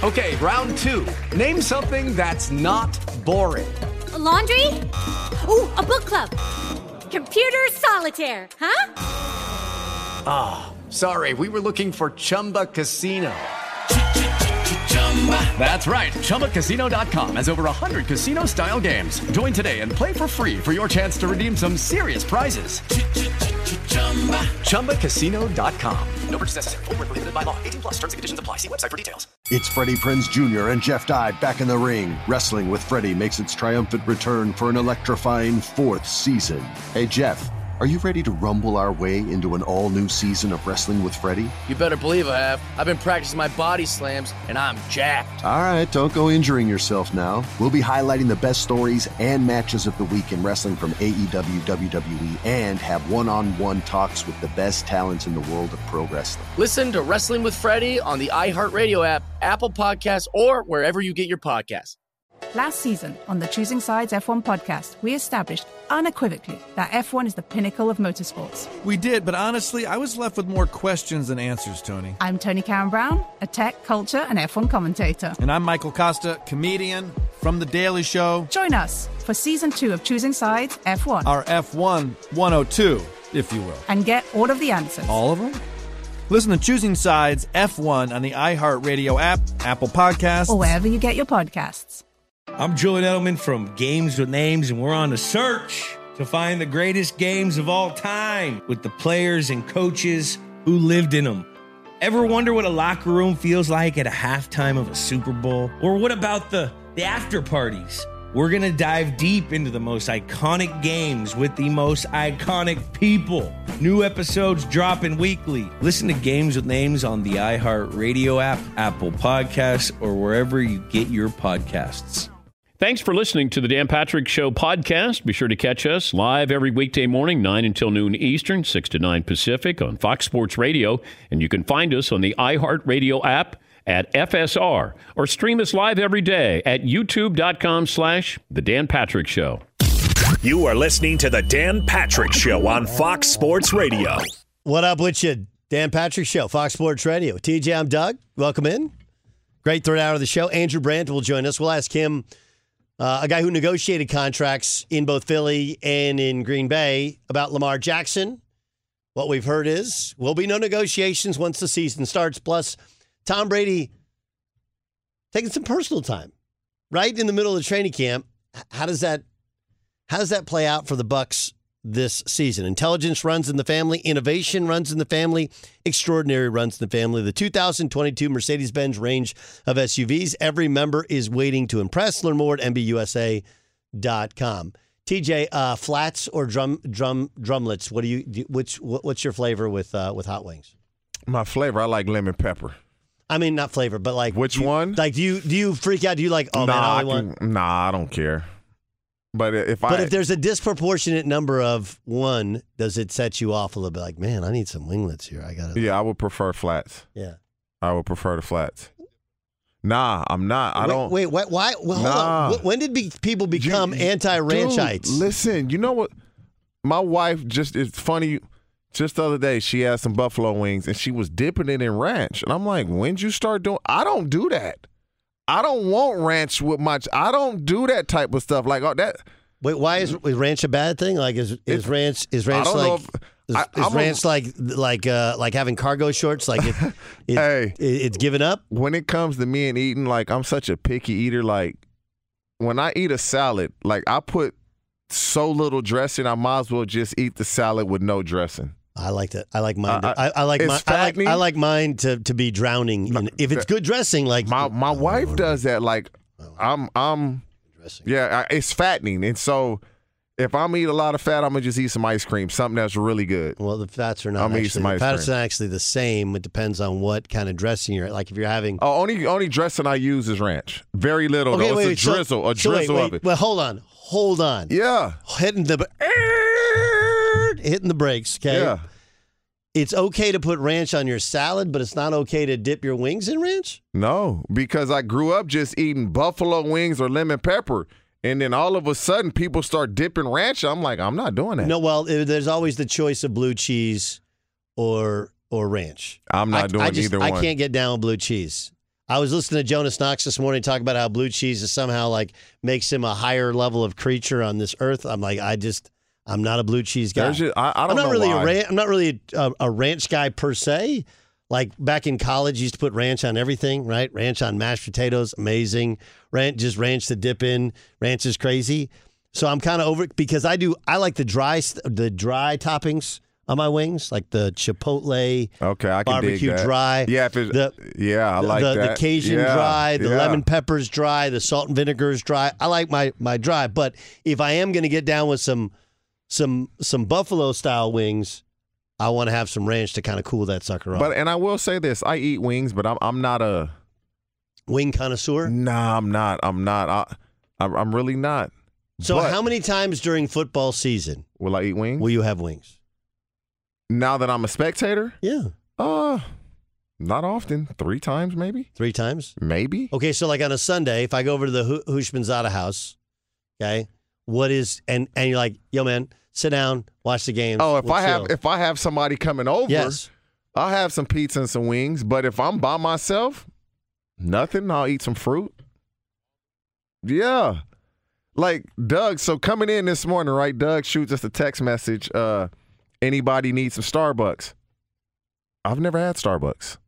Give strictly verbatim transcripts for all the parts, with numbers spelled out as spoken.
Okay, round two. Name something that's not boring. A laundry? Ooh, a book club. Computer solitaire, huh? Ah, oh, sorry. We were looking for Chumba Casino. That's right. Chumba Casino dot com has over one hundred casino-style games. Join today and play for free for your chance to redeem some serious prizes. Chumba Casino dot com. No purchase necessary. Void where prohibited by law. eighteen plus terms and conditions apply. See website for details. It's Freddie Prinze Junior and Jeff Dye back in the ring. Wrestling with Freddie makes its triumphant return for an electrifying fourth season. Hey, Jeff. Are you ready to rumble our way into an all-new season of Wrestling with Freddie? You better believe I have. I've been practicing my body slams, and I'm jacked. All right, don't go injuring yourself now. We'll be highlighting the best stories and matches of the week in wrestling from A E W, W W E, and have one-on-one talks with the best talents in the world of pro wrestling. Listen to Wrestling with Freddie on the iHeartRadio app, Apple Podcasts, or wherever you get your podcasts. Last season on the Choosing Sides F one podcast, we established unequivocally that F one is the pinnacle of motorsports. We did, but honestly, I was left with more questions than answers, Tony. I'm Tony Karen Brown, a tech, culture, and F one commentator. And I'm Michael Costa, comedian from The Daily Show. Join us for season two of Choosing Sides F one. Our F one one oh two, if you will. And get all of the answers. All of them? Listen to Choosing Sides F one on the iHeartRadio app, Apple Podcasts, or wherever you get your podcasts. I'm Julian Edelman from Games with Names, and we're on a search to find the greatest games of all time with the players and coaches who lived in them. Ever wonder what a locker room feels like at a halftime of a Super Bowl? Or what about the, the after parties? We're going to dive deep into the most iconic games with the most iconic people. New episodes dropping weekly. Listen to Games with Names on the iHeartRadio app, Apple Podcasts, or wherever you get your podcasts. Thanks for listening to the Dan Patrick Show podcast. Be sure to catch us live every weekday morning, nine until noon Eastern, six to nine Pacific on Fox Sports Radio. And you can find us on the iHeartRadio app at F S R or stream us live every day at youtube.com slash The Dan Patrick Show. You are listening to the Dan Patrick Show on Fox Sports Radio. What up with you? Dan Patrick Show, Fox Sports Radio. T J, I'm Doug. Welcome in. Great third hour of the show. Andrew Brandt will join us. We'll ask him, uh, a guy who negotiated contracts in both Philly and in Green Bay, about Lamar Jackson. What we've heard is will be no negotiations once the season starts. Plus, Tom Brady taking some personal time right in the middle of the training camp. How does that how does that play out for the Bucs this season? Intelligence runs in the family, innovation runs in the family, extraordinary runs in the family. The two thousand twenty-two Mercedes-Benz range of S U Vs. Every member is waiting to impress. Learn more at M B U S A dot com. T J, uh, flats or drum drum drumlets? What do you do, which what's your flavor with uh, with hot wings? My flavor, I like lemon pepper. I mean, not flavor, but like which you, one? Like, do you do you freak out? Do you like? Oh nah, man, I I only can, want. Nah, I don't care. But if but I, if there's a disproportionate number of one, does it set you off a little bit? Like, man, I need some winglets here. I gotta. Yeah, I would prefer flats. Yeah, I would prefer the flats. Nah, I'm not. I wait, don't. Wait, wait, why? Well, nah. hold on. When did be, people become you, anti-ranchites? Dude, listen, you know what? My wife just, it's funny. Just the other day, she had some buffalo wings, and she was dipping it in ranch. And I'm like, when'd you start doing? I don't do that. I don't want ranch with my. I don't do that type of stuff. Like oh, that. Wait, why is, is ranch a bad thing? Like, is is it, ranch is ranch I don't like? know if, Is, I, is ranch a, like like uh, like having cargo shorts? Like it, it, hey, it, it's given up. When it comes to me and eating, like I'm such a picky eater. Like when I eat a salad, like I put so little dressing, I might as well just eat the salad with no dressing. I like that. I like mine. To, I, I, I like mine. I like, I like mine to, to be drowning. In, if it's good dressing, like my my wife does that. Like I'm I'm yeah, it's fattening, and so. If I'm eating a lot of fat, I'm going to just eat some ice cream, something that's really good. Well, the fats are not I'm actually, eat some ice the fats cream. are actually the same. It depends on what kind of dressing you're like. If you're having oh, only only dressing I use is ranch. Very little okay, though. wait, It's a wait, drizzle, so, a so drizzle wait, of wait, it. Well, hold on, hold on. Yeah, hitting the hitting the brakes. Okay. Yeah. It's okay to put ranch on your salad, but it's not okay to dip your wings in ranch? No, because I grew up just eating buffalo wings or lemon pepper. And then all of a sudden, people start dipping ranch. I'm like, I'm not doing that. No, well, there's always the choice of blue cheese or or ranch. I'm not I, doing I just, either I one. can't get down with blue cheese. I was listening to Jonas Knox this morning talk about how blue cheese is somehow like makes him a higher level of creature on this earth. I'm like, I just, I'm not a blue cheese guy. Just, I, I don't I'm not know really why. a ran- I'm not really a, a ranch guy per se. Like back in college, you used to put ranch on everything, right? Ranch on mashed potatoes, amazing. Ranch, just ranch to dip in. Ranch is crazy. So I'm kind of over it because I do. I like the dry, the dry toppings on my wings, like the chipotle, okay, I can barbecue dig that. dry. Yeah, if it's, the, yeah, I the, like the, that. The Cajun yeah, dry, the yeah. lemon peppers dry, the salt and vinegars dry. I like my my dry. But if I am going to get down with some some some buffalo style wings, I want to have some ranch to kind of cool that sucker off. But and I will say this: I eat wings, but I'm I'm not a wing connoisseur. Nah, I'm not. I'm not. I, I'm I'm really not. So but how many times during football season will I eat wings? Will you have wings? Now that I'm a spectator? Yeah. Uh, not often. Three times, maybe. Three times? Maybe. Okay, so like on a Sunday, if I go over to the Hushmanzada house, okay, what is and and you're like, yo, man, sit down, watch the game. Oh, if we'll I chill. have if I have somebody coming over, yes, I'll have some pizza and some wings. But if I'm by myself, nothing. I'll eat some fruit. Yeah. Like Doug, so coming in this morning, right? Doug shoots us a text message. Uh, anybody need some Starbucks? I've never had Starbucks.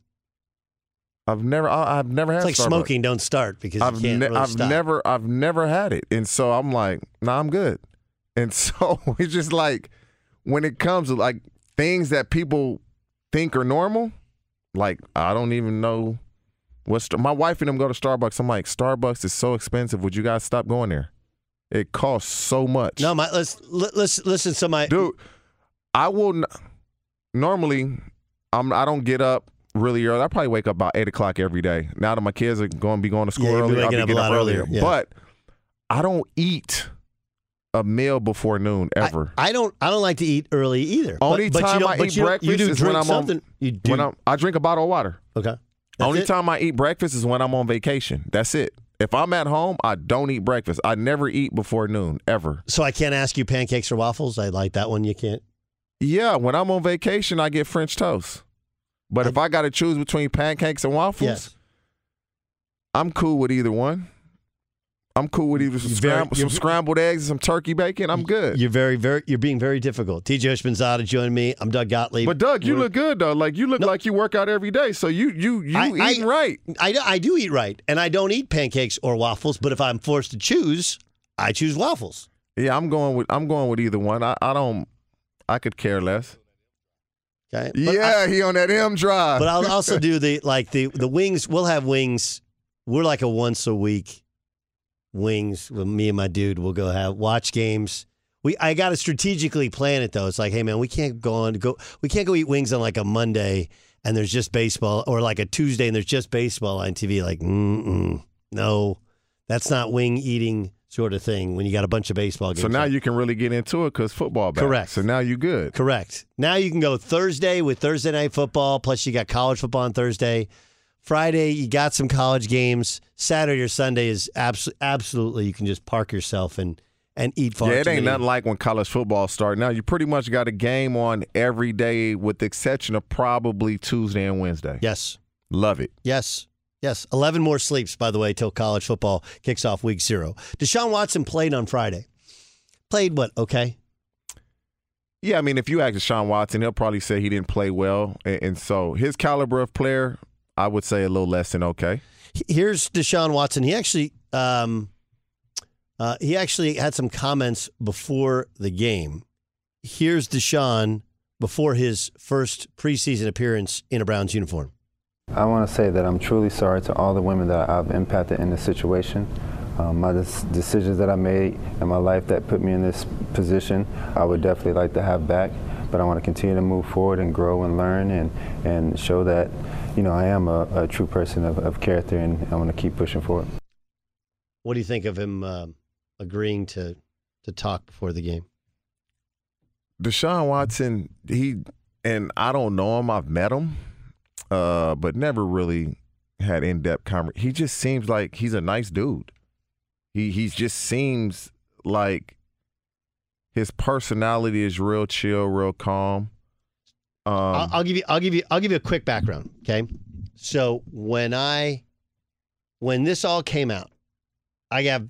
I've never, I, I've never had. It's like Starbucks. smoking. Don't start because I've you can't ne- really I've stop. never, I've never had it, and so I'm like, nah, I'm good. And so it's just like when it comes to like things that people think are normal, like I don't even know. What's my wife and them go to Starbucks. I'm like, Starbucks is so expensive. Would you guys stop going there? It costs so much. No, my let's let's listen to my dude. I will n- normally. I'm. I don't get up really early. I probably wake up about eight o'clock every day. Now that my kids are going to be going to school Yeah, you'll be early, I'll waking be up a getting lot up earlier. earlier, yeah. But I don't eat a meal before noon ever. I, I don't. I don't like to eat early either. Only but, but time you don't, I but eat you, breakfast you do is drink when I'm something. on. You do. When I'm, I drink a bottle of water. Okay. That's Only it? time I eat breakfast is when I'm on vacation. That's it. If I'm at home, I don't eat breakfast. I never eat before noon, ever. So I can't ask you pancakes or waffles? I like that one. You can't? Yeah, when I'm on vacation, I get French toast. But I, if I got to choose between pancakes and waffles, yes. I'm cool with either one. I'm cool with either some, very, scram- some scrambled eggs and some turkey bacon. I'm good. You're very, very. You're being very difficult. T J Hushmanzada joined me. I'm Doug Gottlieb. But Doug, you We're, look good though. Like you look no, like you work out every day. So you you you I, eating I, right. I, I do eat right, and I don't eat pancakes or waffles. But if I'm forced to choose, I choose waffles. Yeah, I'm going with I'm going with either one. I, I don't. I could care less. Okay. But yeah, I, he on that M drive. But I'll also do the like the the wings. We'll have wings. We're like a once a week wings with me and my dude. We'll go have watch games. We I got to strategically plan it though. It's like, hey man, we can't go on go. We can't go eat wings on like a Monday and there's just baseball, or like a Tuesday and there's just baseball on T V. Like, mm no, that's not wing eating sort of thing when you got a bunch of baseball games. So now on. you can really get into it because football back. Correct. So now you good. Correct. Now you can go Thursday with Thursday night football, plus you got college football on Thursday. Friday, you got some college games. Saturday or Sunday is abs- absolutely, you can just park yourself and, and eat far Yeah, it too ain't many. nothing like when college football started. Now you pretty much got a game on every day with the exception of probably Tuesday and Wednesday. Yes. Love it. Yes. Yes. eleven more sleeps, by the way, till college football kicks off week zero. Deshaun Watson played on Friday. Played what? Okay. Yeah, I mean, if you ask Deshaun Watson, he'll probably say he didn't play well. And, and so his caliber of player, I would say a little less than okay. Here's Deshaun Watson. He actually um, uh, he actually had some comments before the game. Here's Deshaun before his first preseason appearance in a Browns uniform. I want to say that I'm truly sorry to all the women that I've impacted in this situation. Um, my des- decisions that I made in my life that put me in this position, I would definitely like to have back. But I want to continue to move forward and grow and learn and, and show that, you know, I am a, a true person of, of character, and I want to keep pushing forward. What do you think of him uh, agreeing to to talk before the game? Deshaun Watson, he, and I don't know him, I've met him, uh, but never really had in-depth conversation. He just seems like he's a nice dude. He he just seems like his personality is real chill, real calm. Um, I'll, I'll give you. I'll give you. I'll give you a quick background. Okay, So when I, when this all came out, I have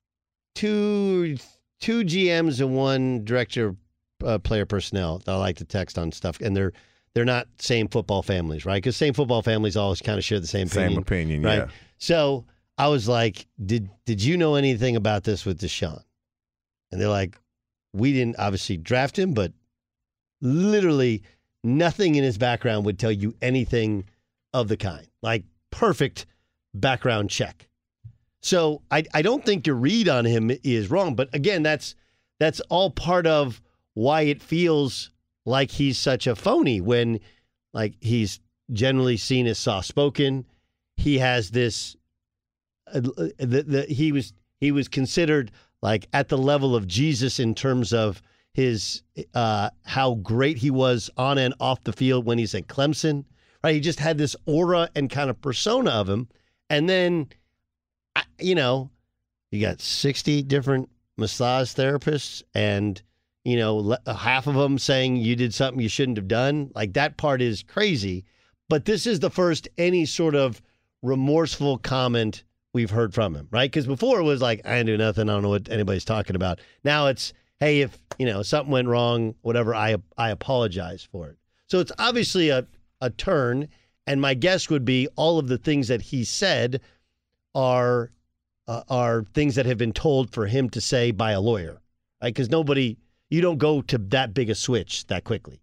two two G Ms and one director of uh, player personnel that I like to text on stuff, and they're they're not same football families, right? Because same football families always kind of share the same opinion. Same opinion, right? yeah. So I was like, did did you know anything about this with Deshaun? And they're like, we didn't obviously draft him, but literally nothing in his background would tell you anything of the kind. Like, perfect background check. So I, I don't think your read on him is wrong. But again, that's that's all part of why it feels like he's such a phony when, like, he's generally seen as soft-spoken. He has this uh, the, the, he was he was considered like at the level of Jesus in terms of his uh, how great he was on and off the field when he's at Clemson. Right, he just had this aura and kind of persona of him, and then, you know, you got sixty different massage therapists, and you know, half of them saying you did something you shouldn't have done. Like, that part is crazy. But this is the first any sort of remorseful comment we've heard from him, right? Because before it was like, I didn't do nothing. I don't know what anybody's talking about. Now it's, hey, if, you know, something went wrong, whatever, I I apologize for it. So it's obviously a, a turn. And my guess would be all of the things that he said are uh, are things that have been told for him to say by a lawyer, right? Because nobody, you don't go to that big a switch that quickly.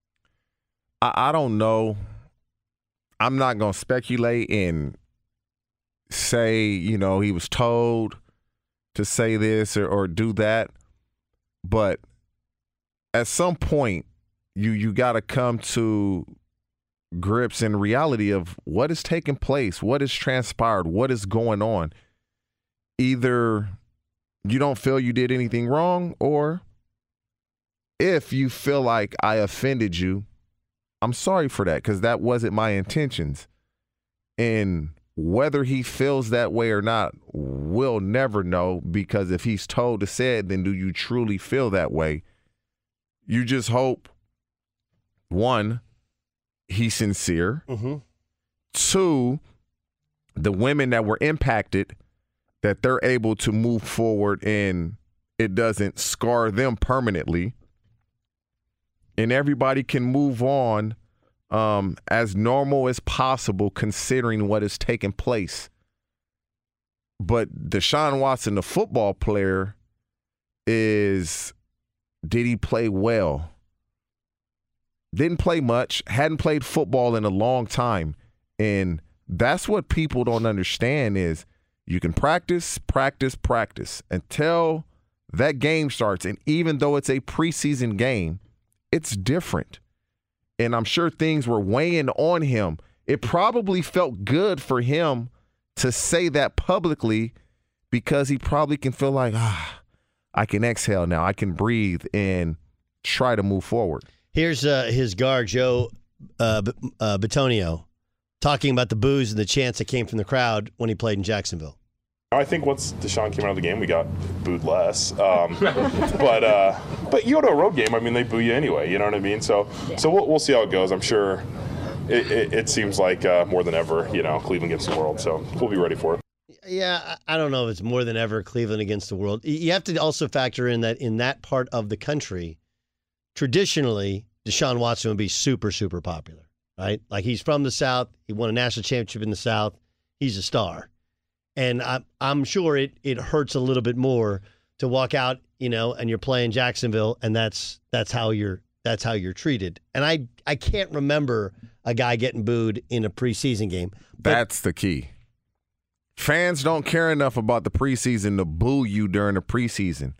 I, I don't know. I'm not going to speculate and say, you know, he was told to say this or, or do that. But at some point, you you got to come to grips in reality of what is taking place, what has transpired, what is going on. Either you don't feel you did anything wrong, or if you feel like I offended you, I'm sorry for that, because that wasn't my intentions. And whether he feels that way or not, we'll never know, because if he's told to say it, then do you truly feel that way? You just hope, one, he's sincere. Mm-hmm. Two, the women that were impacted, that they're able to move forward and it doesn't scar them permanently. And everybody can move on um, as normal as possible, considering what has taken place. But Deshaun Watson, the football player, is, did he play well? Didn't play much, hadn't played football in a long time. And that's what people don't understand is you can practice, practice, practice until that game starts. And even though it's a preseason game, it's different. And I'm sure things were weighing on him. It probably felt good for him to say that publicly, because he probably can feel like, ah, I can exhale now. I can breathe and try to move forward. Here's uh, his guard, Joe uh, B- uh, Bitonio, talking about the boos and the chants that came from the crowd when he played in Jacksonville. I think once Deshaun came out of the game, we got booed less. Um, but uh, but you go to a road game, I mean, they boo you anyway. You know what I mean? So yeah. so we'll, we'll see how it goes. I'm sure it, it, it seems like uh, more than ever, you know, Cleveland against the world. So we'll be ready for it. Yeah, I don't know if it's more than ever Cleveland against the world. You have to also factor in that in that part of the country, traditionally, Deshaun Watson would be super, super popular, right? Like, he's from the South. He won a national championship in the South. He's a star. And I'm, I'm sure it, it hurts a little bit more to walk out, you know, and you're playing Jacksonville, and that's that's how you're that's how you're treated. And I, I can't remember a guy getting booed in a preseason game. But that's the key. Fans don't care enough about the preseason to boo you during the preseason.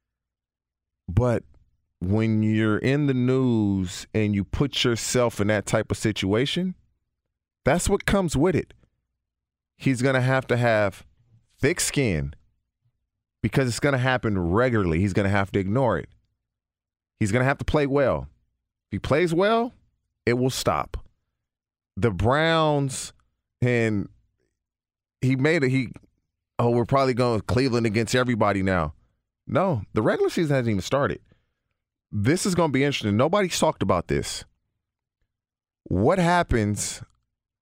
But when you're in the news and you put yourself in that type of situation, that's what comes with it. He's going to have to have thick skin, because it's going to happen regularly. He's going to have to ignore it. He's going to have to play well. If he plays well, it will stop. The Browns, and he made it, he, oh, we're probably going Cleveland against everybody now. No, the regular season hasn't even started. This is going to be interesting. Nobody's talked about this. What happens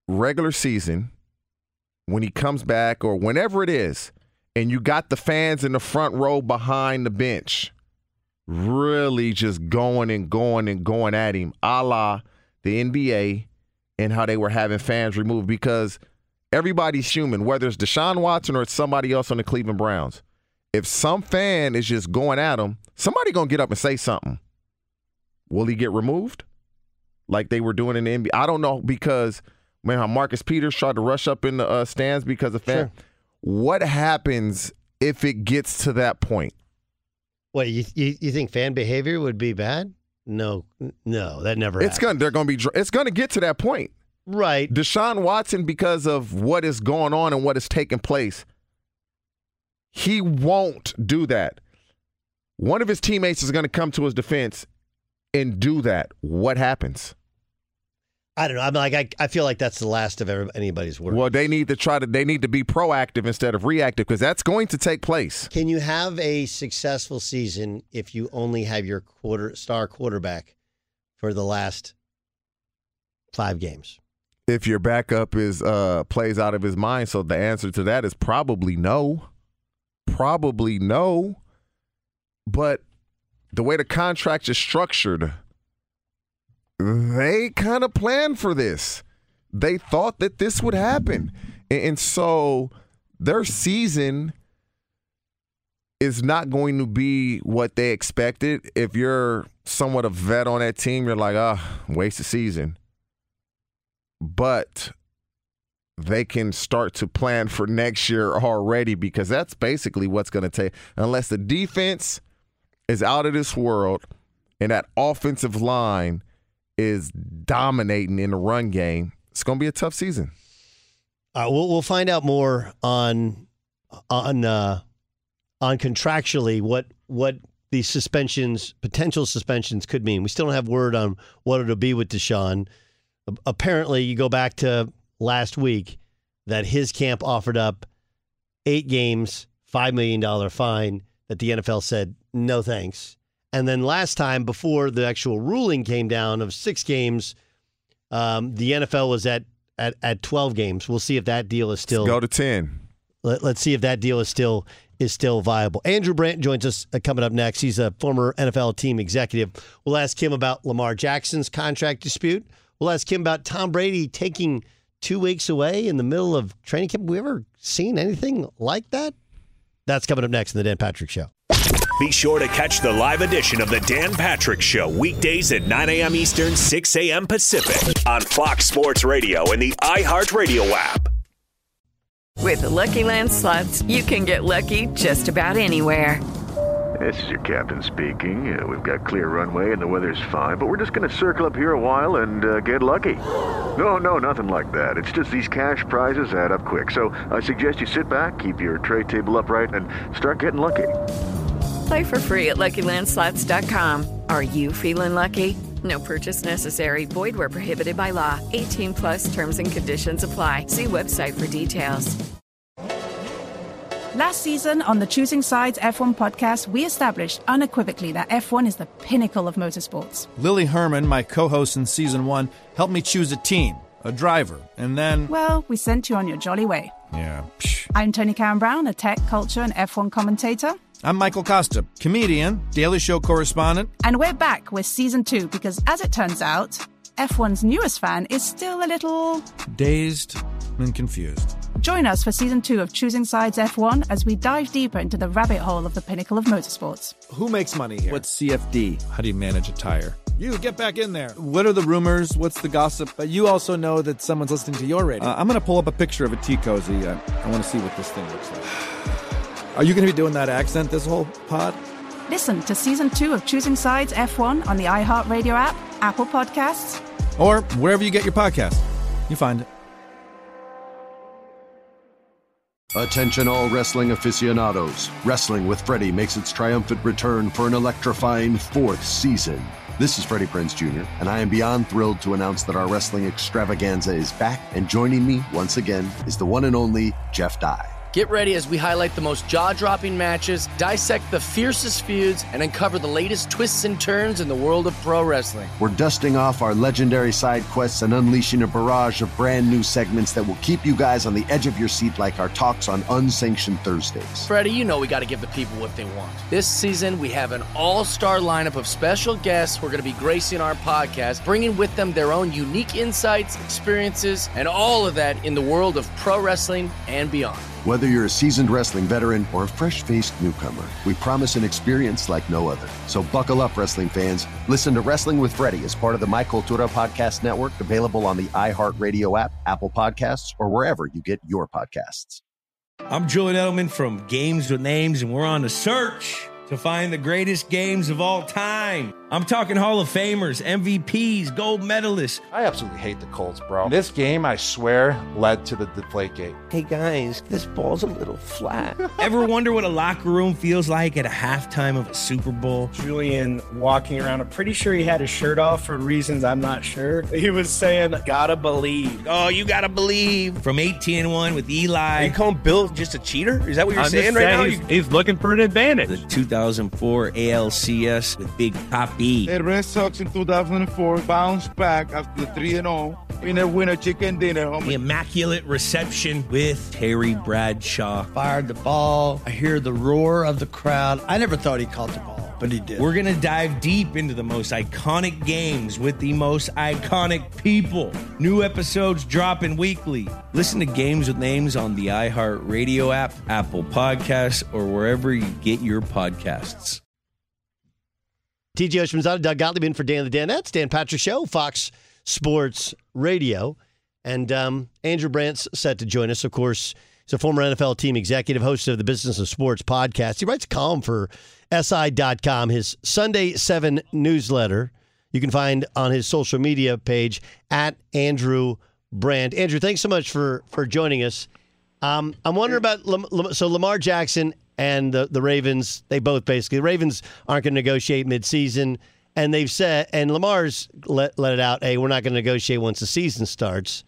regular season, when he comes back or whenever it is, and you got the fans in the front row behind the bench really just going and going and going at him, a la the N B A and how they were having fans removed, because everybody's human, whether it's Deshaun Watson or it's somebody else on the Cleveland Browns. If some fan is just going at him, somebody going to get up and say something. Will he get removed like they were doing in the N B A? I don't know, because man, how Marcus Peters tried to rush up in the uh, stands because of fan. Sure. What happens if it gets to that point? What, you, you you think fan behavior would be bad? No, no, that never It's going they're going to be it's going to get to that point. Right. Deshaun Watson, because of what is going on and what is taking place, he won't do that. One of his teammates is going to come to his defense and do that. What happens? I don't know. I'm like, I, I feel like that's the last of every, anybody's work. Well, they need to try to, they need to be proactive instead of reactive, because that's going to take place. Can you have a successful season if you only have your quarter star quarterback for the last five games? If your backup is uh, plays out of his mind, so the answer to that is probably no. Probably no. But the way the contract is structured, they kind of planned for this. They thought that this would happen. And so their season is not going to be what they expected. If you're somewhat a vet on that team, you're like, ah, oh, waste of season. But they can start to plan for next year already, because that's basically what's going to take. Unless the defense is out of this world and that offensive line is dominating in the run game, it's going to be a tough season. All right, we'll we'll find out more on on uh, on contractually what what these suspensions, potential suspensions, could mean. We still don't have word on what it'll be with Deshaun. Apparently, you go back to last week that his camp offered up eight games, five million dollars fine, that the N F L said no thanks. And then last time, before the actual ruling came down of six games, um, the N F L was at, at, at twelve games. We'll see if that deal is still... Let's go to ten. Let, let's see if that deal is still is still viable. Andrew Brandt joins us uh, coming up next. He's a former N F L team executive. We'll ask him about Lamar Jackson's contract dispute. We'll ask him about Tom Brady taking two weeks away in the middle of training camp. Have we ever seen anything like that? That's coming up next in the Dan Patrick Show. Be sure to catch the live edition of the Dan Patrick Show weekdays at nine a.m. Eastern, six a.m. Pacific on Fox Sports Radio and the iHeartRadio app. With the Lucky Land Slots, you can get lucky just about anywhere. This is your captain speaking. Uh, we've got clear runway and the weather's fine, but we're just going to circle up here a while and uh, get lucky. No, no, nothing like that. It's just these cash prizes add up quick. So I suggest you sit back, keep your tray table upright, and start getting lucky. Play for free at Lucky Land Slots dot com. Are you feeling lucky? No purchase necessary. Void where prohibited by law. eighteen plus terms and conditions apply. See website for details. Last season on the Choosing Sides F one podcast, we established unequivocally that F one is the pinnacle of motorsports. Lily Herman, my co-host in season one, helped me choose a team, a driver, and then... Well, we sent you on your jolly way. Yeah. Psh. I'm Tony Karen Brown, a tech, culture, and F one commentator. I'm Michael Costa, comedian, Daily Show correspondent. And we're back with season two because, as it turns out, F one's newest fan is still a little... dazed and confused. Join us for season two of Choosing Sides F one as we dive deeper into the rabbit hole of the pinnacle of motorsports. Who makes money here? What's C F D? How do you manage a tire? You, get back in there. What are the rumors? What's the gossip? But you also know that someone's listening to your radio. Uh, I'm going to pull up a picture of a T-Cozy. I, I want to see what this thing looks like. Are you going to be doing that accent this whole pod? Listen to season two of Choosing Sides F one on the iHeartRadio app, Apple Podcasts, or wherever you get your podcast. You find it. Attention all wrestling aficionados. Wrestling with Freddie makes its triumphant return for an electrifying fourth season. This is Freddie Prinze Junior, and I am beyond thrilled to announce that our wrestling extravaganza is back, and joining me once again is the one and only Jeff Dye. Get ready as we highlight the most jaw-dropping matches, dissect the fiercest feuds, and uncover the latest twists and turns in the world of pro wrestling. We're dusting off our legendary side quests and unleashing a barrage of brand new segments that will keep you guys on the edge of your seat like our talks on Unsanctioned Thursdays. Freddie, you know we got to give the people what they want. This season, we have an all-star lineup of special guests who are going to be gracing our podcast, bringing with them their own unique insights, experiences, and all of that in the world of pro wrestling and beyond. Whether you're a seasoned wrestling veteran or a fresh-faced newcomer, we promise an experience like no other. So buckle up, wrestling fans. Listen to Wrestling with Freddie as part of the My Cultura Podcast Network, available on the iHeartRadio app, Apple Podcasts, or wherever you get your podcasts. I'm Julian Edelman from Games with Names, and we're on the search to find the greatest games of all time. I'm talking Hall of Famers, M V Ps, gold medalists. I absolutely hate the Colts, bro. This game, I swear, led to the Deflategate. Hey, guys, this ball's a little flat. Ever wonder what a locker room feels like at a halftime of a Super Bowl? Julian walking around, I'm pretty sure he had his shirt off for reasons I'm not sure. He was saying, gotta believe. Oh, you gotta believe. From eighteen and one with Eli. Are you calling Bill just a cheater? Is that what you're I'm saying just right saying now? He's, he's looking for an advantage. The two thousand four A L C S with Big Papi. The Red Sox in two thousand four bounced back after the three and oh. Winner, winner, chicken dinner. Homie. The immaculate reception with Terry Bradshaw. Fired the ball. I hear the roar of the crowd. I never thought he caught the ball, but he did. We're going to dive deep into the most iconic games with the most iconic people. New episodes dropping weekly. Listen to Games with Names on the iHeartRadio app, Apple Podcasts, or wherever you get your podcasts. T J Oshmanzada, Doug Gottlieb in for Dan the Danettes, Dan Patrick Show, Fox Sports Radio. And um, Andrew Brandt's set to join us. Of course, he's a former N F L team executive, host of the Business of Sports podcast. He writes a column for S I dot com, his Sunday seven newsletter. You can find on his social media page, at Andrew Brandt. Andrew, thanks so much for, for joining us. Um, I'm wondering about, Lam- Lam- so Lamar Jackson and the, the Ravens, they both basically, the Ravens aren't going to negotiate midseason, and they've said, and Lamar's let, let it out, hey, we're not going to negotiate once the season starts.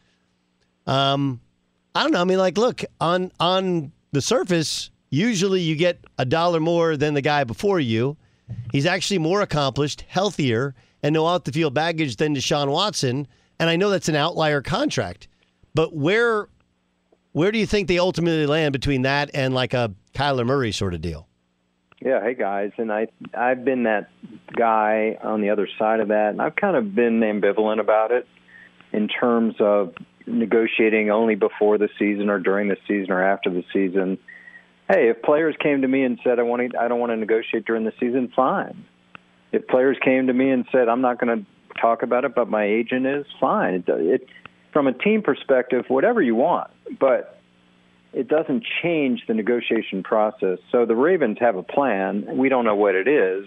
Um, I don't know. I mean, like, look, on on the surface, usually you get a dollar more than the guy before you. He's actually more accomplished, healthier, and no out-the-field baggage than Deshaun Watson, and I know that's an outlier contract, but where where do you think they ultimately land between that and like a Kyler Murray sort of deal? Yeah, hey guys, and I I've been that guy on the other side of that, and I've kind of been ambivalent about it in terms of negotiating only before the season or during the season or after the season. Hey, if players came to me and said I want to, I don't want to negotiate during the season, fine. If players came to me and said I'm not going to talk about it, but my agent is, fine. It, it from a team perspective, whatever you want, but it doesn't change the negotiation process. So the Ravens have a plan. We don't know what it is.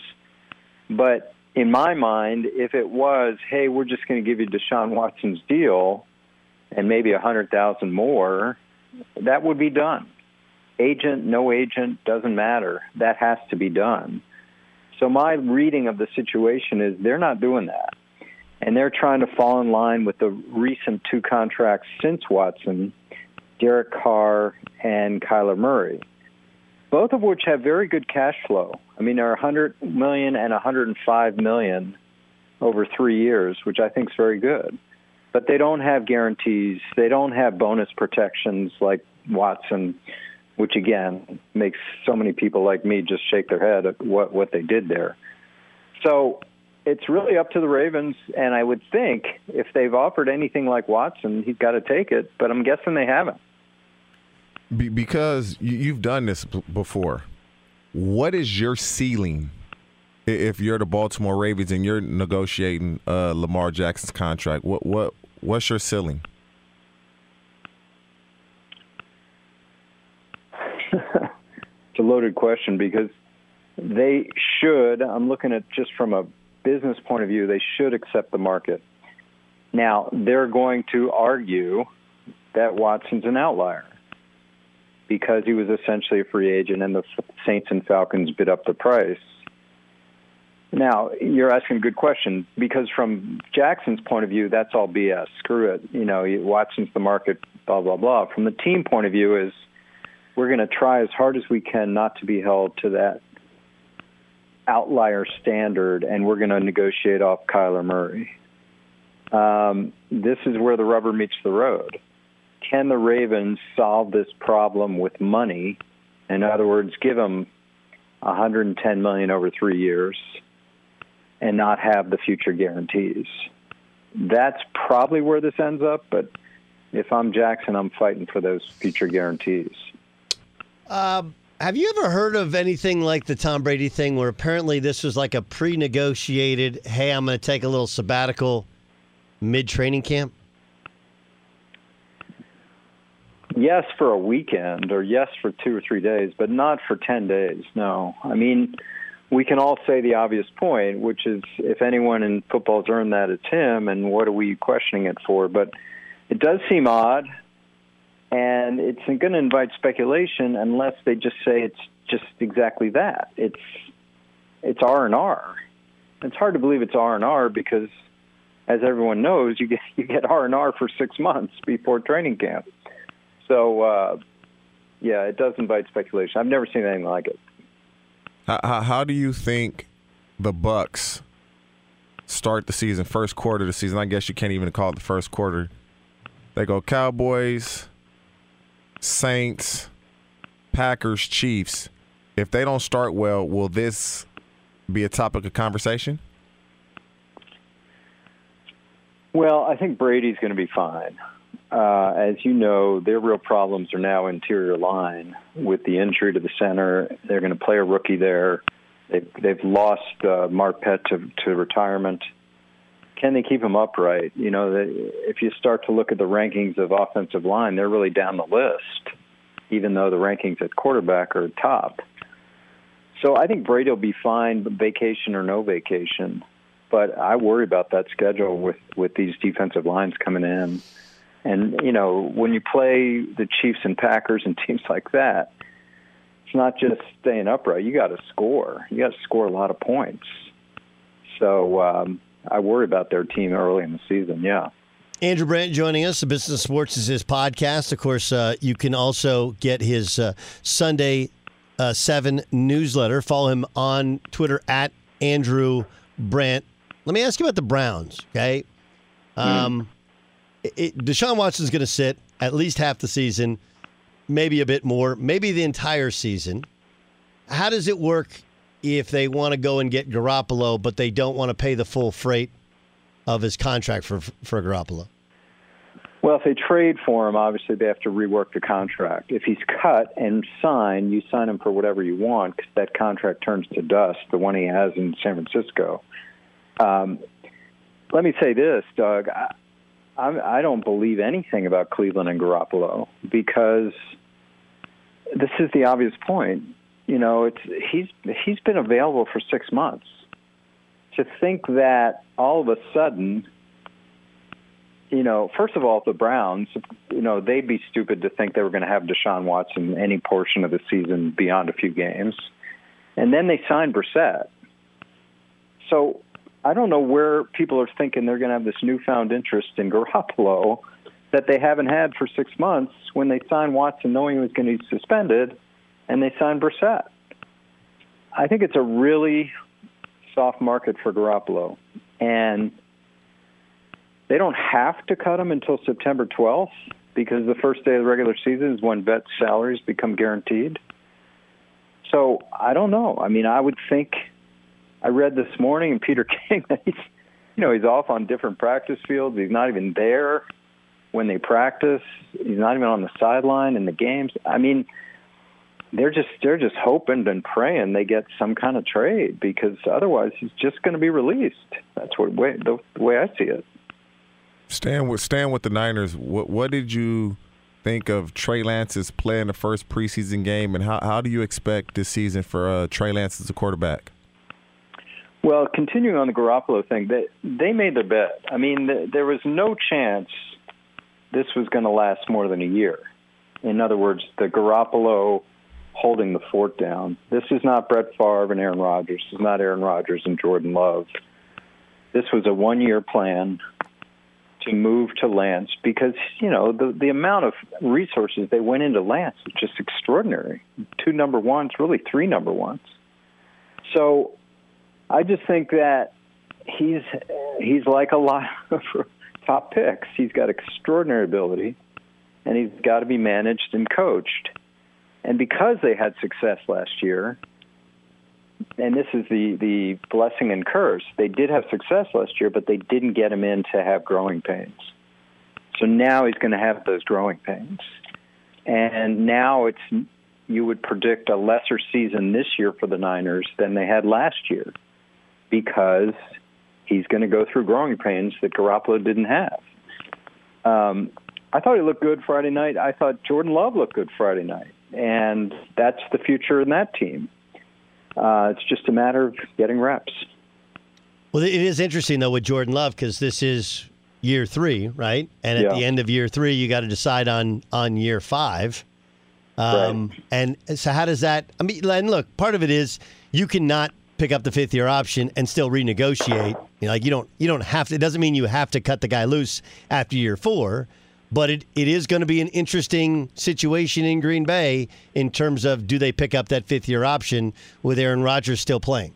But in my mind, if it was, hey, we're just going to give you Deshaun Watson's deal and maybe one hundred thousand dollars more, that would be done. Agent, no agent, doesn't matter. That has to be done. So my reading of the situation is they're not doing that. And they're trying to fall in line with the recent two contracts since Watson, Derek Carr and Kyler Murray, both of which have very good cash flow. I mean, they're one hundred million dollars and one hundred five million dollars over three years, which I think is very good. But they don't have guarantees. They don't have bonus protections like Watson, which, again, makes so many people like me just shake their head at what, what they did there. So it's really up to the Ravens, and I would think if they've offered anything like Watson, he's got to take it, but I'm guessing they haven't. Be- because you, you've done this b- before. What is your ceiling i- if you're the Baltimore Ravens and you're negotiating uh, Lamar Jackson's contract? What what what's your ceiling? It's a loaded question because they should, I'm looking at just from a business point of view, they should accept the market. Now, they're going to argue that Watson's an outlier because he was essentially a free agent and the Saints and Falcons bid up the price. Now, you're asking a good question because from Jackson's point of view, that's all B S. Screw it. You know, Watson's the market, blah, blah, blah. From the team point of view is, we're going to try as hard as we can not to be held to that outlier standard, and we're going to negotiate off Kyler Murray. Um, this is where the rubber meets the road. Can the Ravens solve this problem with money? In other words, give them one hundred ten million dollars over three years and not have the future guarantees. That's probably where this ends up, but if I'm Jackson, I'm fighting for those future guarantees. Um, have you ever heard of anything like the Tom Brady thing where apparently this was like a pre-negotiated, hey, I'm going to take a little sabbatical mid-training camp? Yes, for a weekend, or yes, for two or three days, but not for ten days, no. I mean, we can all say the obvious point, which is if anyone in football's earned that, it's him, and what are we questioning it for? But it does seem odd, and it's going to invite speculation unless they just say it's just exactly that. It's it's R and R. It's hard to believe it's R and R because, as everyone knows, you get you get R and R for six months before training camp. So, uh, yeah, it does invite speculation. I've never seen anything like it. How, how do you think the Bucs start the season, first quarter of the season? I guess you can't even call it the first quarter. They go Cowboys, Saints, Packers, Chiefs. If they don't start well, will this be a topic of conversation? Well, I think Brady's going to be fine. Uh, as you know, their real problems are now interior line with the injury to the center. They're going to play a rookie there. They've, they've lost uh, Marpet to, to retirement. Can they keep him upright? You know, they, if you start to look at the rankings of offensive line, they're really down the list, even though the rankings at quarterback are top. So I think Brady will be fine, vacation or no vacation. But I worry about that schedule with, with these defensive lines coming in. And, you know, when you play the Chiefs and Packers and teams like that, it's not just staying upright. You got to score. You got to score a lot of points. So um, I worry about their team early in the season, yeah. Andrew Brandt joining us. The Business Sports is his podcast. Of course, uh, you can also get his uh, Sunday uh, seven newsletter. Follow him on Twitter at Andrew Brandt. Let me ask you about the Browns, okay? Um, mm. it, Deshaun Watson's going to sit at least half the season, maybe a bit more, maybe the entire season. How does it work if they want to go and get Garoppolo, but they don't want to pay the full freight of his contract for for Garoppolo? Well, if they trade for him, obviously they have to rework the contract. If he's cut and signed, you sign him for whatever you want because that contract turns to dust, the one he has in San Francisco. Um, let me say this, Doug. I, I, I don't believe anything about Cleveland and Garoppolo because this is the obvious point. You know, it's he's he's been available for six months. To think that all of a sudden, you know, first of all, the Browns, you know, they'd be stupid to think they were going to have Deshaun Watson any portion of the season beyond a few games. And then they signed Brissett. So I don't know where people are thinking they're going to have this newfound interest in Garoppolo that they haven't had for six months when they signed Watson knowing he was going to be suspended, and they signed Brissett. I think it's a really soft market for Garoppolo, and they don't have to cut him until September twelfth because the first day of the regular season is when vet salaries become guaranteed. So I don't know. I mean, I would think I read this morning in Peter King that he's, you know, he's off on different practice fields. He's not even there when they practice. He's not even on the sideline in the games. I mean, they're just they're just hoping and praying they get some kind of trade because otherwise he's just going to be released. That's what way, the way I see it. Staying with staying with the Niners, what what did you think of Trey Lance's play in the first preseason game, and how how do you expect this season for uh, Trey Lance as a quarterback? Well, continuing on the Garoppolo thing, they they made their bet. I mean, th- there was no chance this was going to last more than a year. In other words, the Garoppolo holding the fort down. This is not Brett Favre and Aaron Rodgers. This is not Aaron Rodgers and Jordan Love. This was a one-year plan to move to Lance because, you know, the, the amount of resources they went into Lance is just extraordinary. Two number ones, really three number ones. So I just think that he's he's like a lot of top picks. He's got extraordinary ability, and he's got to be managed and coached. And because they had success last year, and this is the, the blessing and curse, they did have success last year, but they didn't get him in to have growing pains. So now he's going to have those growing pains. And now it's you would predict a lesser season this year for the Niners than they had last year because he's going to go through growing pains that Garoppolo didn't have. Um, I thought he looked good Friday night. I thought Jordan Love looked good Friday night. And that's the future in that team. Uh, it's just a matter of getting reps. Well, it is interesting, though, with Jordan Love because this is year three, right? And at Yeah. the end of year three, you got to decide on, on year five. Um, Right. And so how does that – I mean, and look, part of it is you cannot pick up the fifth-year option and still renegotiate. You know, like you don't you don't have to – it doesn't mean you have to cut the guy loose after year four. But it, it is going to be an interesting situation in Green Bay in terms of do they pick up that fifth-year option with Aaron Rodgers still playing?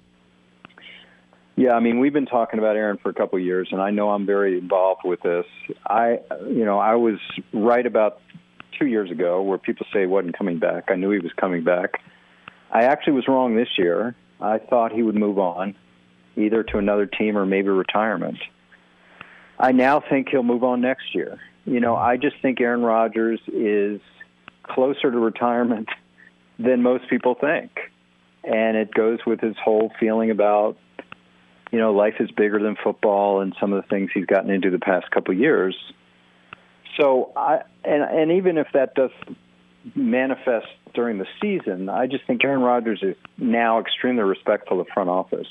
Yeah, I mean, we've been talking about Aaron for a couple of years, and I know I'm very involved with this. I, you know, I was right about two years ago where people say he wasn't coming back. I knew he was coming back. I actually was wrong this year. I thought he would move on, either to another team or maybe retirement. I now think he'll move on next year. You know, I just think Aaron Rodgers is closer to retirement than most people think. And it goes with his whole feeling about, you know, life is bigger than football and some of the things he's gotten into the past couple of years. So, I and, and even if that does manifest during the season, I just think Aaron Rodgers is now extremely respectful of the front office.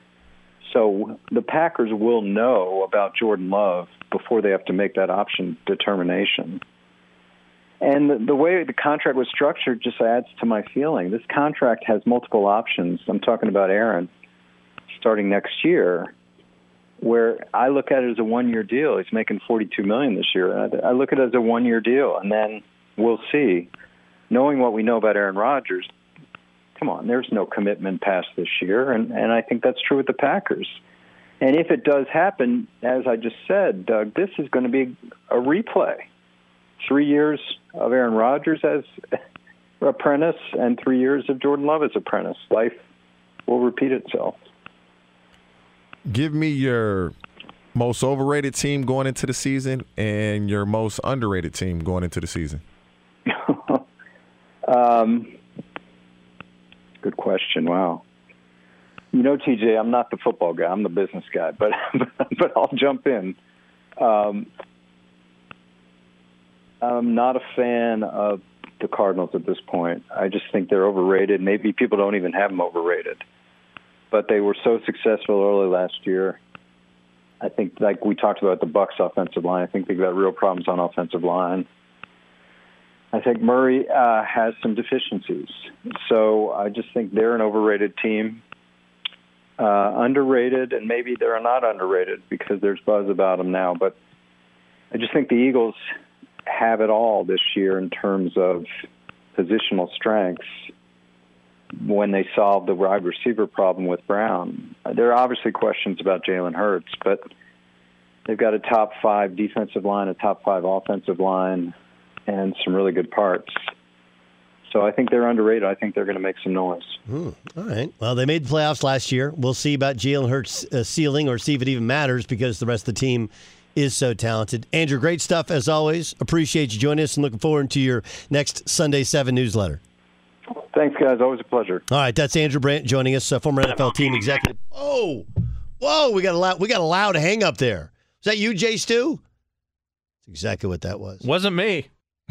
So the Packers will know about Jordan Love before they have to make that option determination. And the, the way the contract was structured just adds to my feeling. This contract has multiple options. I'm talking about Aaron starting next year, where I look at it as a one-year deal. He's making forty-two million dollars this year. I look at it as a one-year deal, and then we'll see. Knowing what we know about Aaron Rodgers, come on, there's no commitment past this year, and, and I think that's true with the Packers. And if it does happen, as I just said, Doug, this is going to be a replay. Three years of Aaron Rodgers as apprentice and three years of Jordan Love as apprentice. Life will repeat itself. Give me your most overrated team going into the season and your most underrated team going into the season. um, good question. Wow. You know, T J, I'm not the football guy. I'm the business guy, but but I'll jump in. Um, I'm not a fan of the Cardinals at this point. I just think they're overrated. Maybe people don't even have them overrated. But they were so successful early last year. I think, like we talked about the Bucs offensive line, I think they've got real problems on offensive line. I think Murray uh, has some deficiencies. So I just think they're an overrated team. Uh, underrated, and maybe they're not underrated because there's buzz about them now. But I just think the Eagles have it all this year in terms of positional strengths when they solve the wide receiver problem with Brown. There are obviously questions about Jalen Hurts, but they've got a top five defensive line, a top five offensive line, and some really good parts. So I think they're underrated. I think they're going to make some noise. Hmm. All right. Well, they made the playoffs last year. We'll see about Jalen Hurts' uh, ceiling or see if it even matters because the rest of the team is so talented. Andrew, great stuff as always. Appreciate you joining us and looking forward to your next Sunday seven newsletter. Thanks, guys. Always a pleasure. All right. That's Andrew Brandt joining us, uh, former N F L team executive. Oh, whoa. We got a loud, we got a loud hang up there. Is that you, Jay Stu? That's exactly what that was. Wasn't me.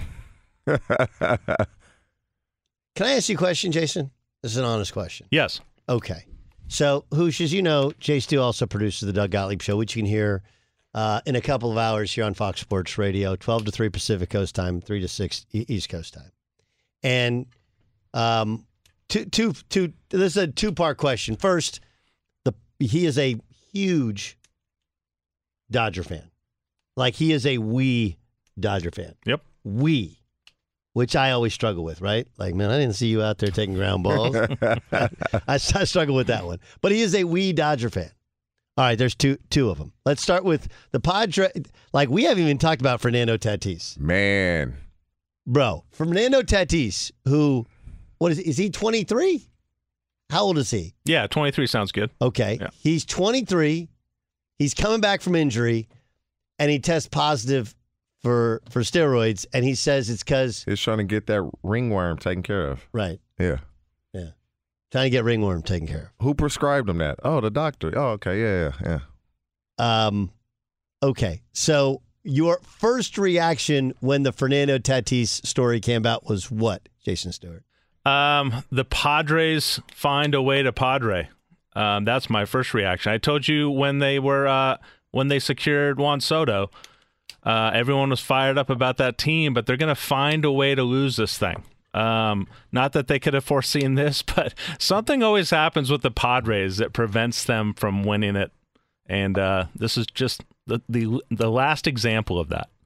Can I ask you a question, Jason? This is an honest question. Yes. Okay. So, Hoosh, as you know, Jay Stu also produces the Doug Gottlieb Show, which you can hear uh, in a couple of hours here on Fox Sports Radio, twelve to three Pacific Coast time, three to six East Coast time. And um, two, two, two, this is a two-part question. First, the he is a huge Dodger fan. Like, he is a we Dodger fan. Yep. We. Which I always struggle with, right? Like, man, I didn't see you out there taking ground balls. I, I struggle with that one. But he is a we Dodger fan. All right, there's two two of them. Let's start with the Padre. Like, we haven't even talked about Fernando Tatis. Man. Bro, Fernando Tatis, who, what is is he twenty-three? How old is he? Yeah, twenty-three sounds good. Okay. Yeah. He's twenty-three. He's coming back from injury, and he tests positive for for steroids, and he says it's because he's trying to get that ringworm taken care of. Right. Yeah. Yeah. Trying to get ringworm taken care of. Who prescribed him that? Oh, the doctor. Oh, okay. Yeah, yeah, yeah. Um, okay. So your first reaction when the Fernando Tatis story came out was what, Jason Stewart? Um, the Padres find a way to Padre. Um, that's my first reaction. I told you when they were uh, when they secured Juan Soto, uh, everyone was fired up about that team, but they're going to find a way to lose this thing. Um, not that they could have foreseen this, but something always happens with the Padres that prevents them from winning it. And uh, this is just the, the the last example of that.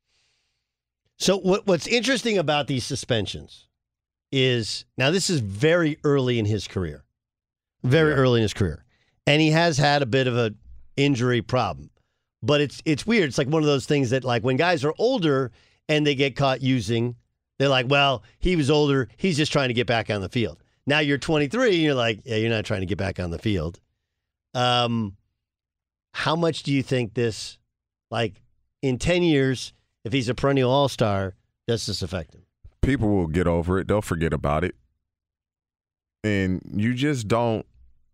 So what what's interesting about these suspensions is, now this is very early in his career. Very yeah. early in his career. And he has had a bit of a injury problem. But it's it's weird. It's like one of those things that, like, when guys are older and they get caught using, they're like, well, he was older. He's just trying to get back on the field. Now you're twenty-three, and you're like, yeah, you're not trying to get back on the field. Um, how much do you think this, like, in ten years, if he's a perennial all-star, does this affect him? People will get over it. They'll forget about it. And you just don't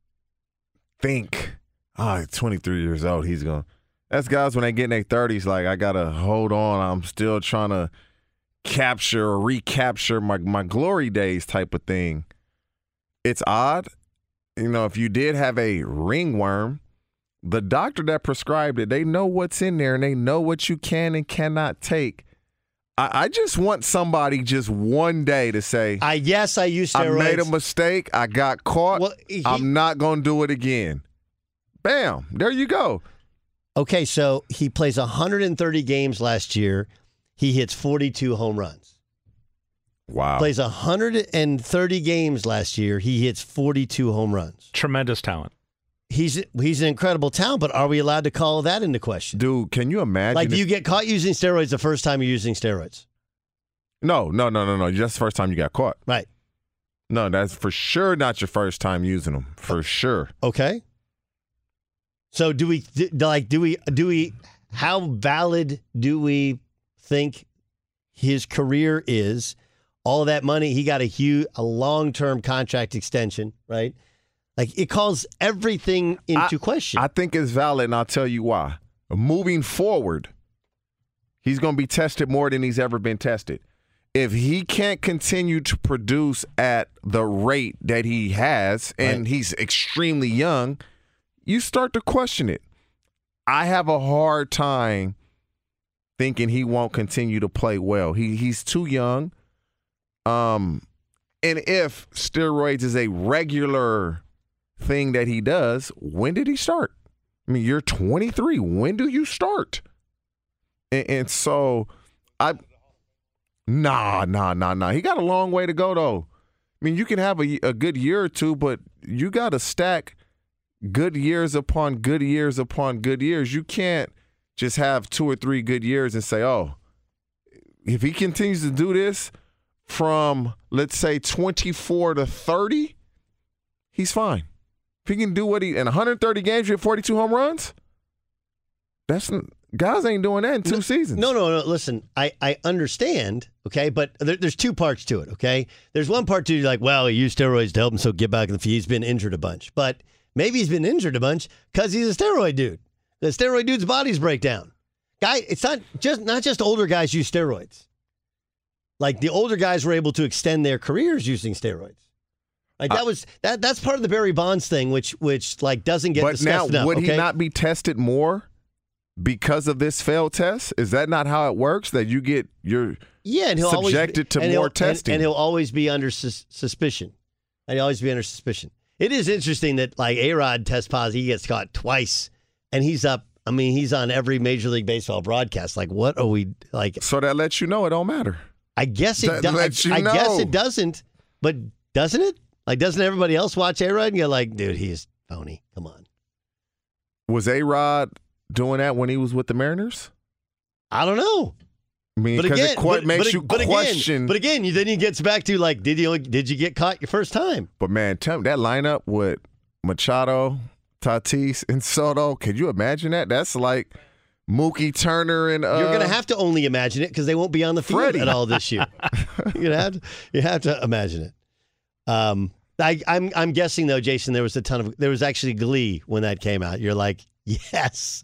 think, oh, he's twenty-three years old, he's going to. That's guys when they get in their thirties, like, I got to hold on. I'm still trying to capture or recapture my, my glory days type of thing. It's odd. You know, if you did have a ringworm, the doctor that prescribed it, they know what's in there and they know what you can and cannot take. I, I just want somebody just one day to say, I yes, I used steroids. I made a mistake. I got caught. Well, he, I'm not going to do it again. Bam. There you go. Okay, so he plays one hundred thirty games last year. He hits forty-two home runs. Wow. Plays one hundred thirty games last year. He hits forty-two home runs. Tremendous talent. He's he's an incredible talent, but are we allowed to call that into question? Dude, can you imagine? Like, do you get caught using steroids the first time you're using steroids? No, no, no, no, no. That's the first time you got caught. Right. No, that's for sure not your first time using them. For sure. Okay. So do we like do we do we how valid do we think his career is? All that money, he got a huge a long-term contract extension, right? Like, it calls everything into I, question. I think it's valid, and I'll tell you why. Moving forward, he's going to be tested more than he's ever been tested. If he can't continue to produce at the rate that he has, and right. he's extremely young, you start to question it. I have a hard time thinking he won't continue to play well. He he's too young. Um, and if steroids is a regular thing that he does, when did he start? I mean, you're twenty-three. When do you start? And, and so, I, nah, nah, nah, nah. He got a long way to go, though. I mean, you can have a, a good year or two, but you got to stack good years upon good years upon good years. You can't just have two or three good years and say, oh, if he continues to do this from, let's say, twenty-four to thirty, he's fine. If he can do what he, in one hundred thirty games, you have forty-two home runs, that's, guys ain't doing that in two no, seasons. No, no, no. Listen, I, I understand, okay, but there, there's two parts to it, okay? There's one part to it, like, well, he used steroids to help him so get back in the field. He's been injured a bunch. But maybe he's been injured a bunch because he's a steroid dude. The steroid dude's bodies break down. Guy, it's not just not just older guys use steroids. Like, the older guys were able to extend their careers using steroids. Like, that was that. That's part of the Barry Bonds thing, which which like doesn't get but discussed now, enough. Would okay? he not be tested more because of this failed test? Is that not how it works? That you get you're yeah, and he'll subjected always be, to more testing, and, and he'll always be under sus- suspicion, and he'll always be under suspicion. It is interesting that, like, A-Rod tests positive, he gets caught twice, and he's up I mean, he's on every Major League Baseball broadcast. Like, what are we like? So that lets you know it don't matter. I guess it That does. lets you I, I know. guess it doesn't. But doesn't it? Like, doesn't everybody else watch A-Rod and you're like, dude, he's phony. Come on. Was A-Rod doing that when he was with the Mariners? I don't know. I mean, But because again, it quite but, makes but, you but question. Again, but again, you, then you gets back to like, did you did you get caught your first time? But man, tell me that lineup with Machado, Tatis, and Soto. Could you imagine that? That's like Mookie Turner and uh, You're going to have to only imagine it because they won't be on the field Freddie. at all this year. you have to, you have to imagine it. Um, I, I'm I'm guessing though, Jason, there was a ton of there was actually glee when that came out. You're like, yes,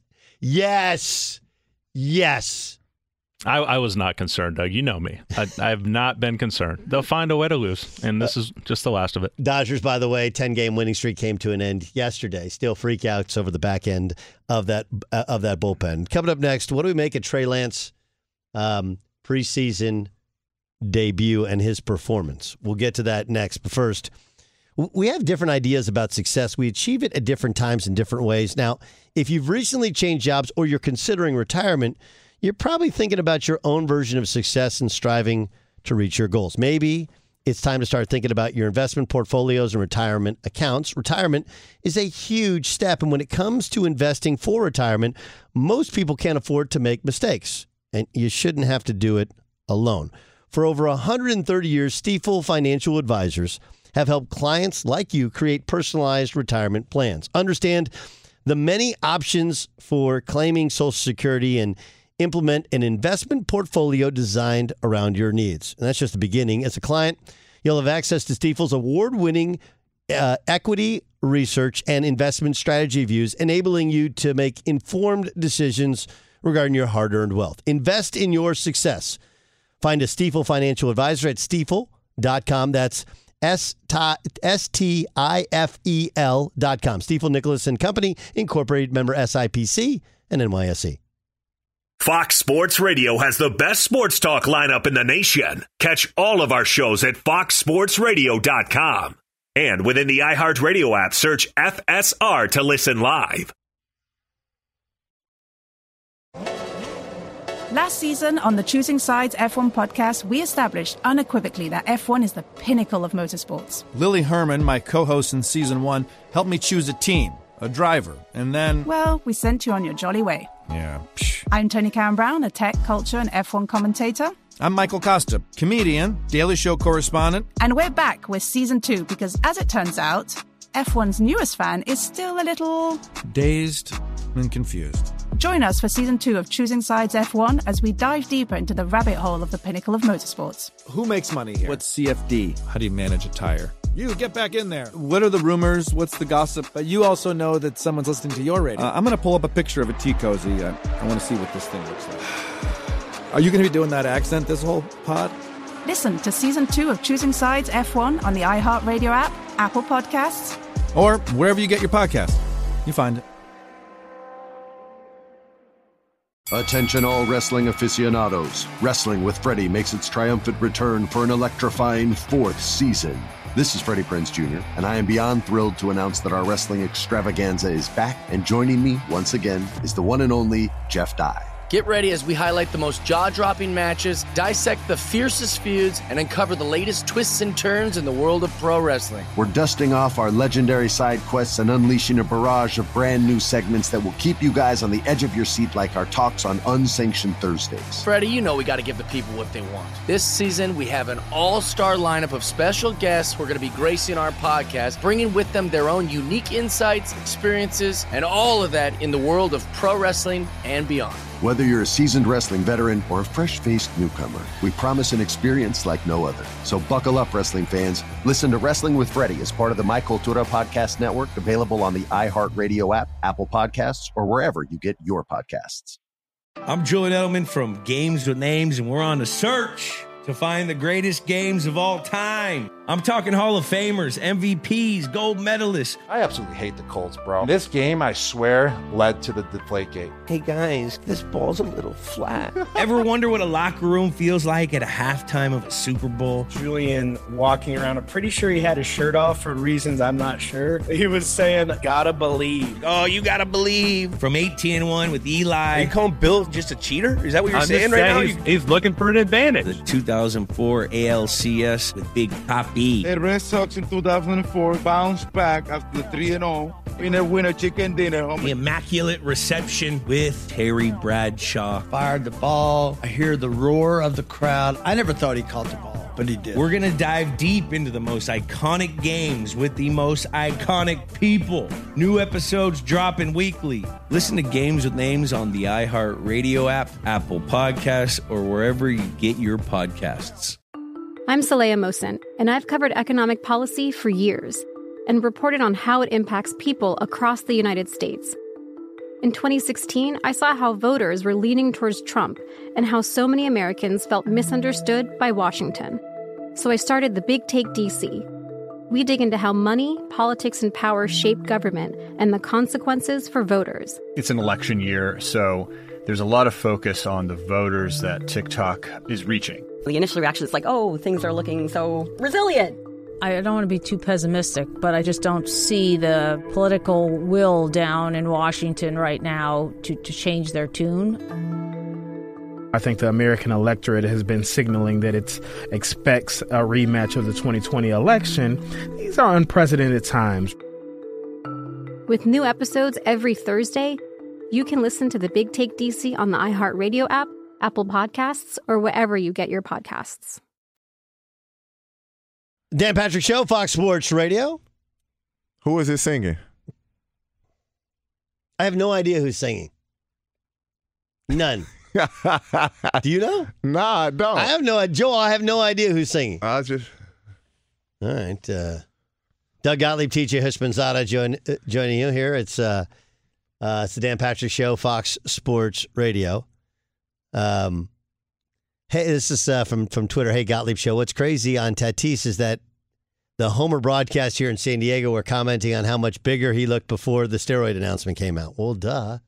yes, yes. I, I was not concerned, Doug. You know me. I, I have not been concerned. They'll find a way to lose, and this is just the last of it. Dodgers, by the way, ten-game winning streak came to an end yesterday. Still freakouts over the back end of that uh, of that bullpen. Coming up next, what do we make of Trey Lance um, preseason debut and his performance? We'll get to that next. But first, w- we have different ideas about success. We achieve it at different times in different ways. Now, if you've recently changed jobs or you're considering retirement, you're probably thinking about your own version of success and striving to reach your goals. Maybe it's time to start thinking about your investment portfolios and retirement accounts. Retirement is a huge step, and when it comes to investing for retirement, most people can't afford to make mistakes, and you shouldn't have to do it alone. For over one hundred thirty years, Stifel Financial Advisors have helped clients like you create personalized retirement plans. Understand the many options for claiming Social Security and implement an investment portfolio designed around your needs. And that's just the beginning. As a client, you'll have access to Stifel's award-winning uh, equity research and investment strategy views, enabling you to make informed decisions regarding your hard-earned wealth. Invest in your success. Find a Stifel Financial Advisor at stifel dot com. That's S T I F E L dot com. Stifel Nicholas and Company, Incorporated, member S I P C and N Y S E. Fox Sports Radio has the best sports talk lineup in the nation. Catch all of our shows at fox sports radio dot com. And within the iHeartRadio app, search F S R to listen live. Last season on the Choosing Sides F one podcast, we established unequivocally that F one is the pinnacle of motorsports. Lily Herman, my co-host in season one, helped me choose a team, a driver, and then... Well, we sent you on your jolly way. Yeah, psh. I'm Tony Karen Brown, a tech, culture, and F one commentator. I'm Michael Costa, comedian, Daily Show correspondent. And we're back with season two because, as it turns out, F one's newest fan is still a little... dazed and confused. Join us for season two of Choosing Sides F one as we dive deeper into the rabbit hole of the pinnacle of motorsports. Who makes money here? What's C F D? How do you manage a tire? You, get back in there. What are the rumors? What's the gossip? But you also know that someone's listening to your radio. Uh, I'm going to pull up a picture of a tea cozy. Uh, I want to see what this thing looks like. Are you going to be doing that accent this whole pod? Listen to season two of Choosing Sides F one on the iHeartRadio app, Apple Podcasts, or wherever you get your podcast. You find it. Attention all wrestling aficionados. Wrestling with Freddie makes its triumphant return for an electrifying fourth season. This is Freddie Prinze Junior, and I am beyond thrilled to announce that our wrestling extravaganza is back, and joining me once again is the one and only Jeff Dye. Get ready as we highlight the most jaw-dropping matches, dissect the fiercest feuds, and uncover the latest twists and turns in the world of pro wrestling. We're dusting off our legendary side quests and unleashing a barrage of brand new segments that will keep you guys on the edge of your seat like our talks on Unsanctioned Thursdays. Freddie, you know we got to give the people what they want. This season, we have an all-star lineup of special guests who are going to be gracing our podcast, bringing with them their own unique insights, experiences, and all of that in the world of pro wrestling and beyond. Whether you're a seasoned wrestling veteran or a fresh-faced newcomer, we promise an experience like no other. So buckle up, wrestling fans. Listen to Wrestling with Freddie as part of the My Cultura Podcast Network, available on the iHeartRadio app, Apple Podcasts, or wherever you get your podcasts. I'm Julian Edelman from Games with Names, and we're on a search to find the greatest games of all time. I'm talking Hall of Famers, M V Ps, gold medalists. I absolutely hate the Colts, bro. This game, I swear, led to the Deflategate. Hey, guys, this ball's a little flat. Ever wonder what a locker room feels like at a halftime of a Super Bowl? Julian walking around, I'm pretty sure he had his shirt off for reasons I'm not sure. He was saying, gotta believe. Oh, you gotta believe. From eighteen and one with Eli. Are you calling Bill just a cheater? Is that what you're I'm saying just right saying now? He's, he's looking for an advantage. The two thousand four A L C S with Big Papi. The Red Sox in two thousand four bounced back after three and oh. Winner, winner, chicken dinner, homie. The immaculate reception with Terry Bradshaw. Fired the ball. I hear the roar of the crowd. I never thought he caught the ball, but he did. We're going to dive deep into the most iconic games with the most iconic people. New episodes dropping weekly. Listen to Games with Names on the iHeartRadio app, Apple Podcasts, or wherever you get your podcasts. I'm Saleha Mohsen, and I've covered economic policy for years and reported on how it impacts people across the United States. In twenty sixteen, I saw how voters were leaning towards Trump and how so many Americans felt misunderstood by Washington. So I started the Big Take D C. We dig into how money, politics, and power shape government and the consequences for voters. It's an election year, so there's a lot of focus on the voters that TikTok is reaching. The initial reaction is like, oh, things are looking so resilient. I don't want to be too pessimistic, but I just don't see the political will down in Washington right now to, to change their tune. I think the American electorate has been signaling that it expects a rematch of the twenty twenty election. These are unprecedented times. With new episodes every Thursday, you can listen to the Big Take D C on the iHeartRadio app, Apple Podcasts, or wherever you get your podcasts. Dan Patrick Show, Fox Sports Radio. Who is it singing? I have no idea who's singing. None. Do you know? Nah, I don't. I have no idea. Joel, I have no idea who's singing. I just. All right. Uh, Doug Gottlieb, T J Husbanzada join, uh, joining you here. It's, uh, uh, it's the Dan Patrick Show, Fox Sports Radio. Um, hey, this is uh, from, from Twitter. Hey, Gottlieb Show. What's crazy on Tatis is that the Homer broadcast here in San Diego were commenting on how much bigger he looked before the steroid announcement came out. Well, duh.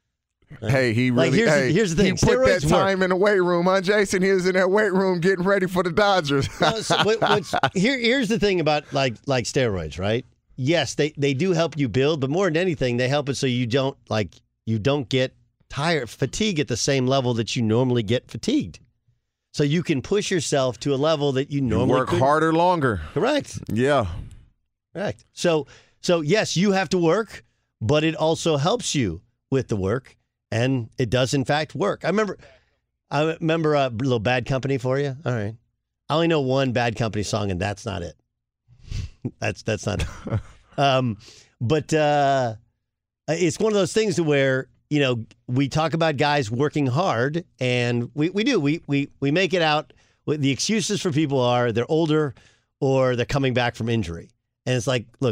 Hey, he really. Like, here's, hey, the, here's the thing. He put Steroids that time work. in the weight room, huh, Jason? He was in that weight room getting ready for the Dodgers. No, so what, what's, here, here's the thing about like like steroids, right? Yes, they, they do help you build, but more than anything, they help it so you don't like you don't get tired, fatigue at the same level that you normally get fatigued. So you can push yourself to a level that you normally you work couldn't. harder, longer. Correct. Yeah. Correct. So so yes, you have to work, but it also helps you with the work. And it does, in fact, work. I remember I remember a little Bad Company for you. All right. I only know one Bad Company song, and that's not it. that's that's not it. Um, but uh, it's one of those things where, you know, we talk about guys working hard, and we, we do. We, we, we make it out. The excuses for people are they're older or they're coming back from injury. And it's like, look,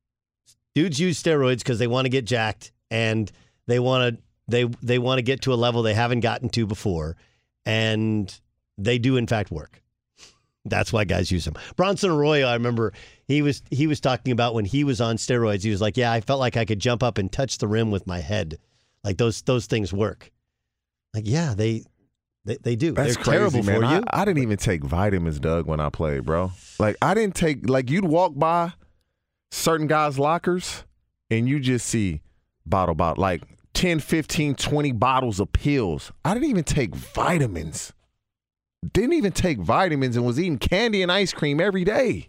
dudes use steroids because they want to get jacked, and they want to They they want to get to a level they haven't gotten to before, and they do in fact work. That's why guys use them. Bronson Arroyo, I remember he was he was talking about when he was on steroids. He was like, "Yeah, I felt like I could jump up and touch the rim with my head. Like those those things work." Like, yeah, they they, they do. That's They're crazy, terrible man. for you. I, I didn't even take vitamins, Doug, when I played, bro. Like I didn't take like you'd walk by certain guys' lockers and you just see bottle bottle like. ten, fifteen, twenty bottles of pills. I didn't even take vitamins. Didn't even take vitamins and was eating candy and ice cream every day.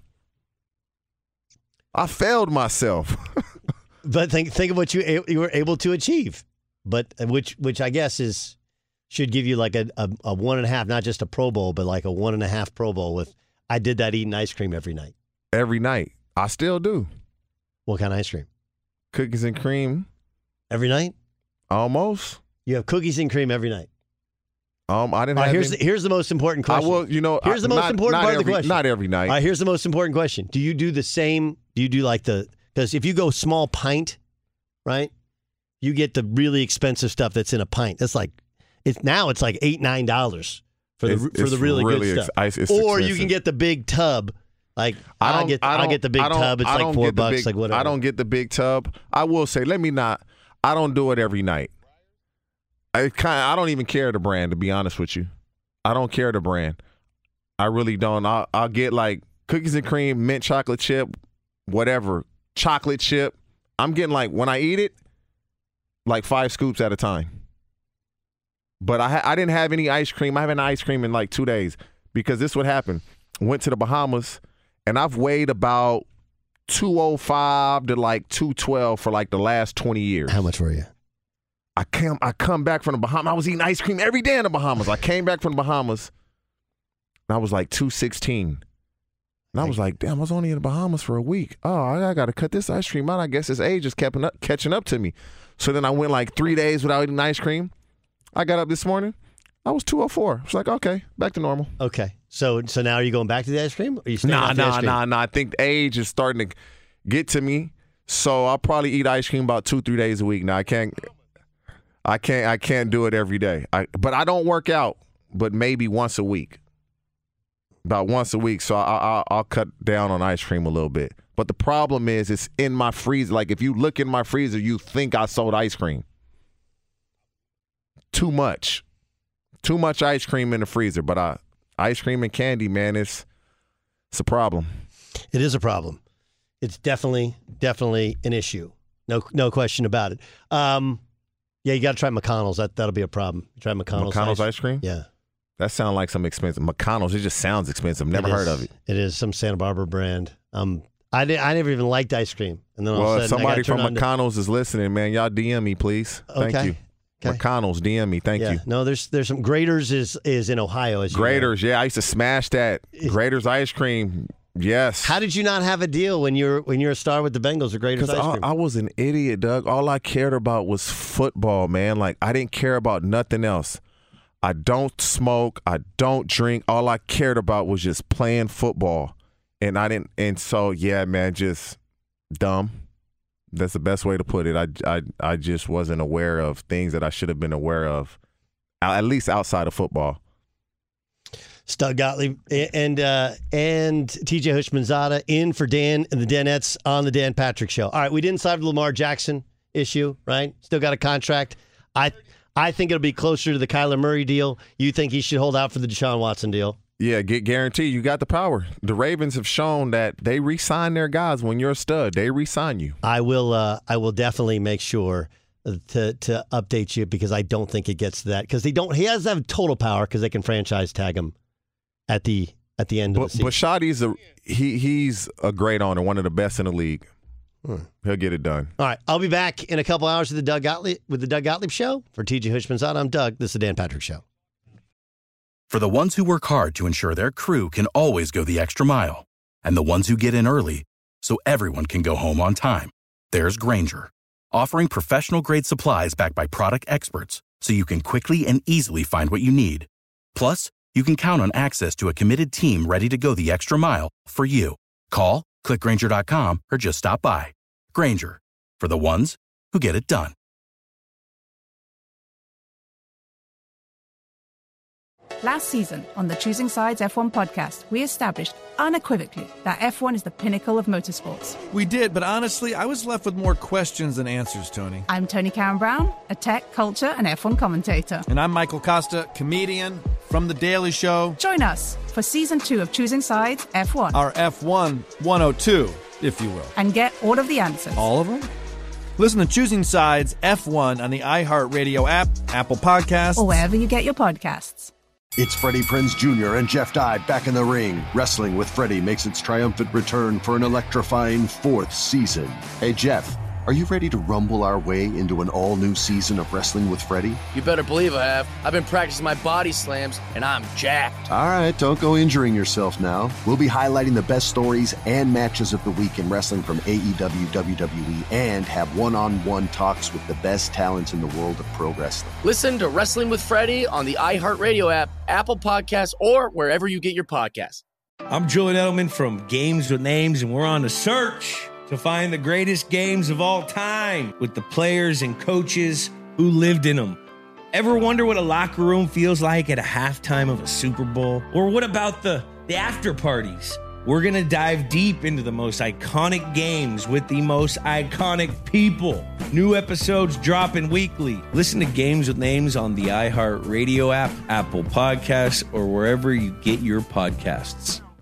I failed myself. But think think of what you you were able to achieve. But which which I guess is should give you like a, a, a one and a half, not just a Pro Bowl, but like a one and a half Pro Bowl with I did that eating ice cream every night. Every night. I still do. What kind of ice cream? Cookies and cream. Every night? Almost. You have cookies and cream every night. Um, I didn't. All right, have here's any, the, here's the most important question. I will. You know, here's the most not, important not part every, of the question. Not every night. All right, here's the most important question. Do you do the same? Do you do like the? Because if you go small pint, right, you get the really expensive stuff that's in a pint. That's like, it's now it's like eight nine dollars for the It's- for the it's really, really good ex- stuff. it's- it's or you expensive. can get the big tub Like I I'll don't get I I'll don't- get the big I don't- tub. It's I like don't four get the bucks, big- like whatever. I don't get the big tub. I will say, let me not. I don't do it every night. I kind I don't even care the brand, to be honest with you. I don't care the brand. I really don't. I'll, I'll get like cookies and cream, mint chocolate chip, whatever, chocolate chip. I'm getting like, when I eat it, like five scoops at a time. But I ha- I didn't have any ice cream. I haven't had ice cream in like two days because this would happen. Went to the Bahamas, and I've weighed about two oh five to like two twelve for like the last twenty years. How much were you? I came, I come back from the Bahamas. I was eating ice cream every day in the Bahamas. I came back from the Bahamas, and I was like two sixteen. And I was like, damn, I was only in the Bahamas for a week. Oh, I, I got to cut this ice cream out. I guess this age is kept up, catching up to me. So then I went like three days without eating ice cream. I got up this morning. I was two oh four. I was like, okay, back to normal. Okay. So so now are you going back to the ice cream? Or are you staying Nah, off the ice nah, cream? nah, nah. I think the age is starting to get to me. So I'll probably eat ice cream about two, three days a week. Now I can't, I can't, I can't do it every day. I, but I don't work out, but maybe once a week, about once a week. So I, I, I'll cut down on ice cream a little bit. But the problem is, it's in my freezer. Like if you look in my freezer, you think I sold ice cream. Too much, too much ice cream in the freezer. But I, ice cream and candy, man, it's it's a problem. It is a problem. It's definitely, definitely an issue. No, no question about it. Um, yeah, you got to try McConnell's. That that'll be a problem. You try McConnell's. McConnell's ice cream? Yeah, that sounds like some expensive. McConnell's. It just sounds expensive. Never It heard is. of it. It is some Santa Barbara brand. Um, I did, I never even liked ice cream, and then all Well, of a if sudden somebody I got from turned on to- McConnell's is listening, man, y'all D M me, please. Thank Okay. you. Okay. McConnell's, D M me. Thank yeah. you. No, there's there's some Graders is is in Ohio. As you know. Graders, yeah, I used to smash that. Graders ice cream, yes. How did you not have a deal when you're when you're a star with the Bengals or Graders Because ice I, cream? I was an idiot, Doug. All I cared about was football, man. Like, I didn't care about nothing else. I don't smoke. I don't drink. All I cared about was just playing football. And I didn't. And so, yeah, man, just dumb. That's the best way to put it. I, I, I just wasn't aware of things that I should have been aware of, at least outside of football. Stug Gottlieb and uh, and T J Hushmanzada in for Dan and the Danettes on the Dan Patrick Show. All right, we didn't solve the Lamar Jackson issue, right? Still got a contract. I I think it'll be closer to the Kyler Murray deal. You think he should hold out for the Deshaun Watson deal? Yeah, get guaranteed. You got the power. The Ravens have shown that they re-sign their guys when you're a stud. They re-sign you. I will. Uh, I will definitely make sure to to update you because I don't think it gets to that because they don't. He has to have total power because they can franchise tag him at the at the end of But, the season. but Shadi's a he. He's a great owner, one of the best in the league. Hmm. He'll get it done. All right, I'll be back in a couple hours with the Doug Gottlieb with the Doug Gottlieb Show for T J Hushmanzada. I'm Doug. This is the Dan Patrick Show. For the ones who work hard to ensure their crew can always go the extra mile, and the ones who get in early so everyone can go home on time, there's Grainger, offering professional-grade supplies backed by product experts so you can quickly and easily find what you need. Plus, you can count on access to a committed team ready to go the extra mile for you. Call, click Grainger dot com, or just stop by. Grainger, for the ones who get it done. Last season on the Choosing Sides F one podcast, we established unequivocally that F one is the pinnacle of motorsports. We did, but honestly, I was left with more questions than answers, Tony. I'm Tony Karen Brown, a tech, culture, and F one commentator. And I'm Michael Costa, comedian from The Daily Show. Join us for season two of Choosing Sides F one. Our F one one oh two, if you will. And get all of the answers. All of them? Listen to Choosing Sides F one on the iHeartRadio app, Apple Podcasts, or wherever you get your podcasts. It's Freddie Prinze Junior and Jeff Dye back in the ring. Wrestling with Freddie makes its triumphant return for an electrifying fourth season. Hey, Jeff, are you ready to rumble our way into an all-new season of Wrestling with Freddie? You better believe I have. I've been practicing my body slams, and I'm jacked. All right, don't go injuring yourself now. We'll be highlighting the best stories and matches of the week in wrestling from A E W, W W E, and have one-on-one talks with the best talents in the world of pro wrestling. Listen to Wrestling with Freddie on the iHeartRadio app, Apple Podcasts, or wherever you get your podcasts. I'm Julian Edelman from Games with Names, and we're on a search to find the greatest games of all time with the players and coaches who lived in them. Ever wonder what a locker room feels like at a halftime of a Super Bowl? Or what about the, the after parties? We're going to dive deep into the most iconic games with the most iconic people. New episodes dropping weekly. Listen to Games with Names on the iHeartRadio app, Apple Podcasts, or wherever you get your podcasts.